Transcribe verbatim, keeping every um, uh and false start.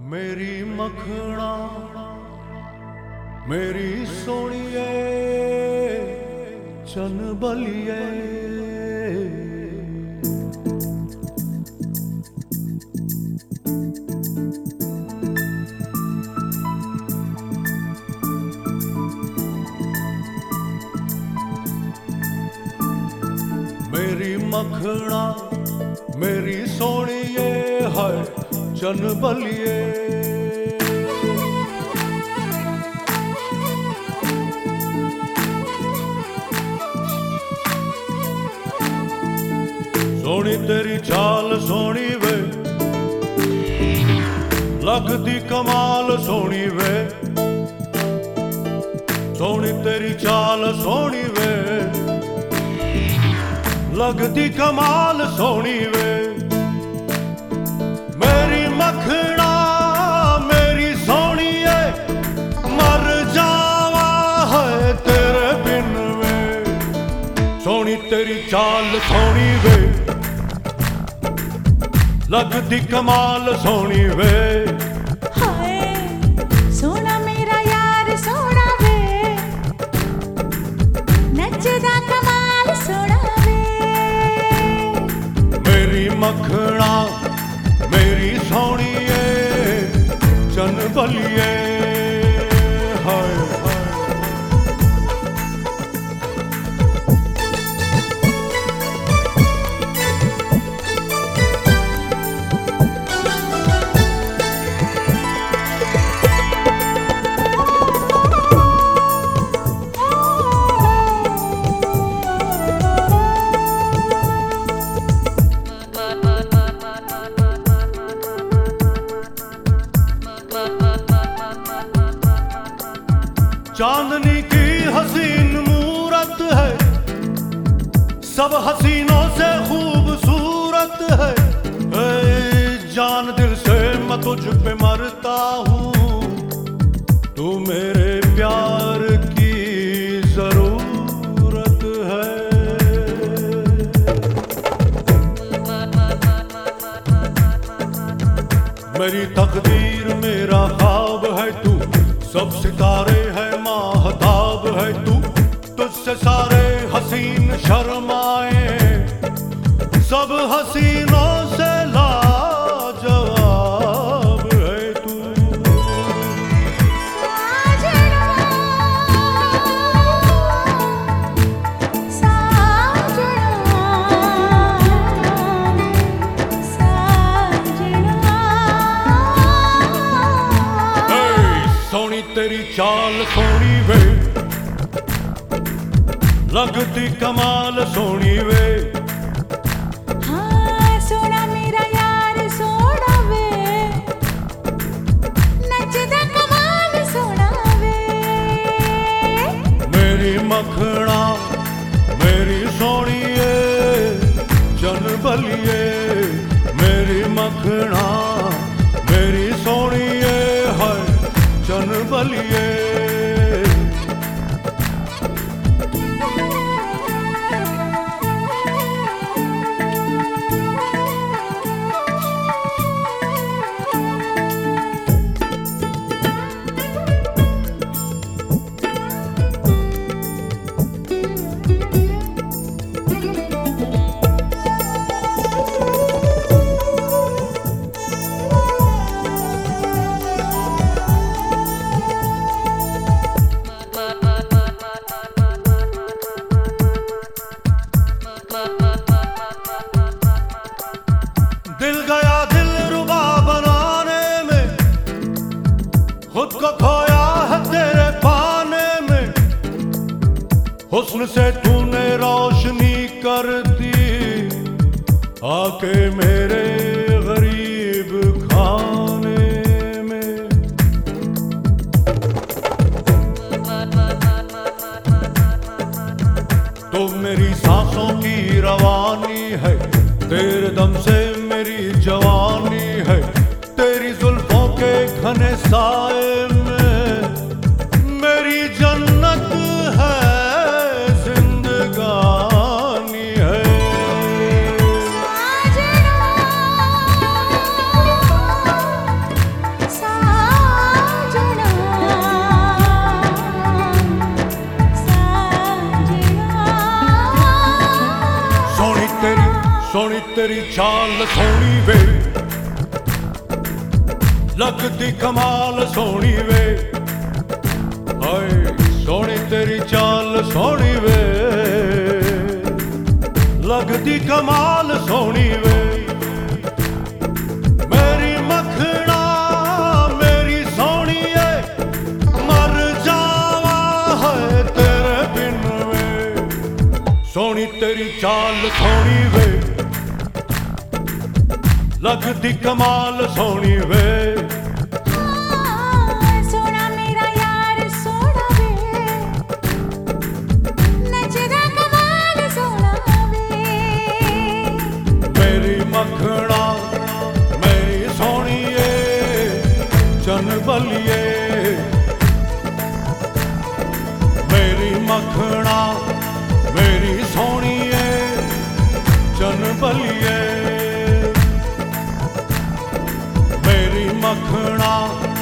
मेरी मखना मेरी सोनिए चन बलिए मेरी मखना मेरी सोनिए है चन बलिए सोनी तेरी चाल सोनी वे लगदी कमाल सोनी वे सोनी तेरी चाल सोनी वे लगदी कमाल सोनी वे मेरी मखना मेरी सोनिए मर जावा है तेरे बिन वे सोनी तेरी चाल सोनी वे लगदी कमाल सोनी वे हाय सोना मेरा यार सोना वे नचदा कमाल सोना वे मेरी मखना मेरी सोनिए चन बलिए हाय चांदनी की हसीन मूरत है सब हसीनों से खूबसूरत है ए, जान दिल से मैं तुझ पे मरता हूँ तू मेरे प्यार की जरूरत है मेरी तकदीर मेरा ख्वाब है तू सब सितारे है महताब है तू तुझसे सारे हसीन शर्माए सब हसीनों से लाजवाब है तू सोनी तेरी चाल सोनी वे लगती कमाल सोनी वे हाँ सोना मेरा यार सोना वे नचदा कमाल सोना वे मेरी मखना मेरी सोनिए चन बलिए मेरी मखना मेरी सोनिए है चन बलिए दिल गया दिल रुबा बनाने में खुद को खोया है तेरे पाने में हुस्न से तूने रोशनी कर दी आके मेरे गरीब खाने में तो मेरी सांसों की रवानी है तेरे दम से मेरी जवानी है तेरी जुल्फों के घने साए में मेरी जन्नत है जिंदगानी है तेरी चाल सोनी वे, लगदी कमाल सोनी वे, हाय सोनी तेरी चाल सोनी वे, लगदी कमाल सोनी वे। मेरी मखना मेरी सोनी है, मर जावा है तेरे बिन वे, सोनी तेरी चाल सोनी वे, लगदी कमाल सोनी वे। सोना मेरा यार सोना वे, नचदा कमाल सोना वे। मेरी मखना मेरी सोनिए चन बलिए, मेरी मखना मेरी सोनिए चन बलिए, मेरी मखना